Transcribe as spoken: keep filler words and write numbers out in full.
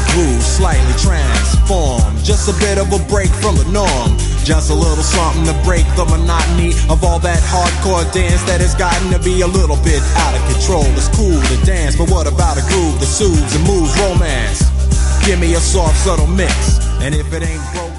groove, slightly transformed. Just a bit of a break from the norm. Just a little something to break the monotony of all that hardcore dance that has gotten to be a little bit out of control. It's cool to dance, but what about a groove that soothes and moves romance? Give me a soft, subtle mix, and if it ain't broke,